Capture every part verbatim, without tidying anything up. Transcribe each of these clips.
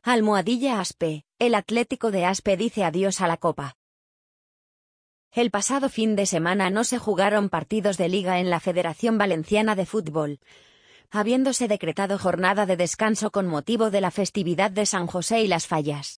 Almohadilla Aspe, el Atlético de Aspe dice adiós a la Copa. El pasado fin de semana no se jugaron partidos de liga en la Federación Valenciana de Fútbol, habiéndose decretado jornada de descanso con motivo de la festividad de San José y las Fallas.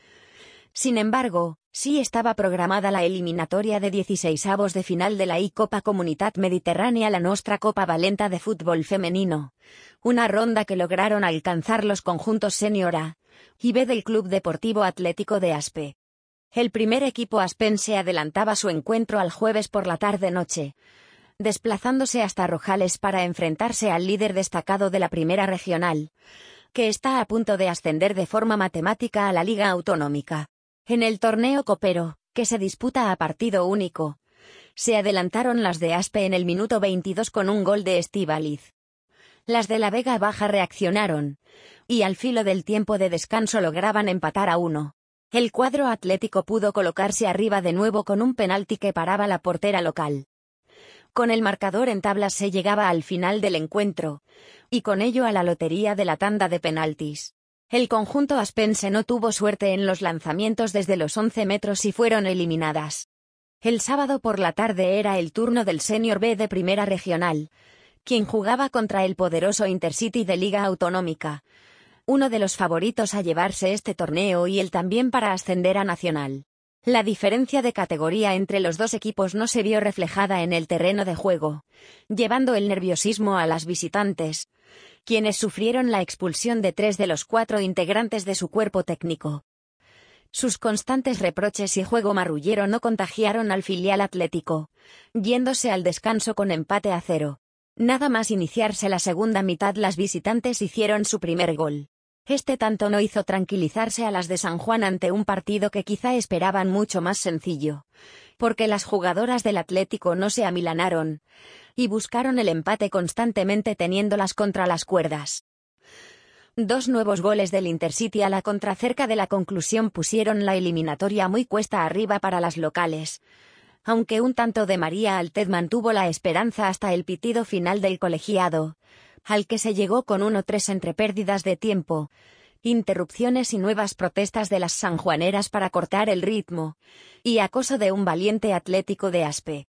Sin embargo, sí estaba programada la eliminatoria de dieciseisavos de final de la I Copa Comunitat Mediterránea, la Nostra Copa Valenta de fútbol femenino, una ronda que lograron alcanzar los conjuntos Senior A y B del Club Deportivo Atlético de Aspe. El primer equipo aspense adelantaba su encuentro al jueves por la tarde-noche, desplazándose hasta Rojales para enfrentarse al líder destacado de la Primera Regional, que está a punto de ascender de forma matemática a la Liga Autonómica. En el torneo copero, que se disputa a partido único, se adelantaron las de Aspe en el minuto veintidós con un gol de Estíbaliz. Las de la Vega Baja reaccionaron, y al filo del tiempo de descanso lograban empatar a uno. El cuadro atlético pudo colocarse arriba de nuevo con un penalti que paraba la portera local. Con el marcador en tablas se llegaba al final del encuentro, y con ello a la lotería de la tanda de penaltis. El conjunto aspense no tuvo suerte en los lanzamientos desde los once metros y fueron eliminadas. El sábado por la tarde era el turno del Senior B de Primera Regional, quien jugaba contra el poderoso Intercity de Liga Autonómica, uno de los favoritos a llevarse este torneo y el también para ascender a Nacional. La diferencia de categoría entre los dos equipos no se vio reflejada en el terreno de juego, llevando el nerviosismo a las visitantes, quienes sufrieron la expulsión de tres de los cuatro integrantes de su cuerpo técnico. Sus constantes reproches y juego marrullero no contagiaron al filial atlético, yéndose al descanso con empate a cero. Nada más iniciarse la segunda mitad las visitantes hicieron su primer gol. Este tanto no hizo tranquilizarse a las de San Juan ante un partido que quizá esperaban mucho más sencillo, porque las jugadoras del Atlético no se amilanaron, y buscaron el empate constantemente teniéndolas contra las cuerdas. Dos nuevos goles del Intercity a la contra cerca de la conclusión pusieron la eliminatoria muy cuesta arriba para las locales, aunque un tanto de María Altez mantuvo la esperanza hasta el pitido final del colegiado, al que se llegó con uno tres entre pérdidas de tiempo, interrupciones y nuevas protestas de las sanjuaneras para cortar el ritmo, y acoso de un valiente Atlético de Aspe.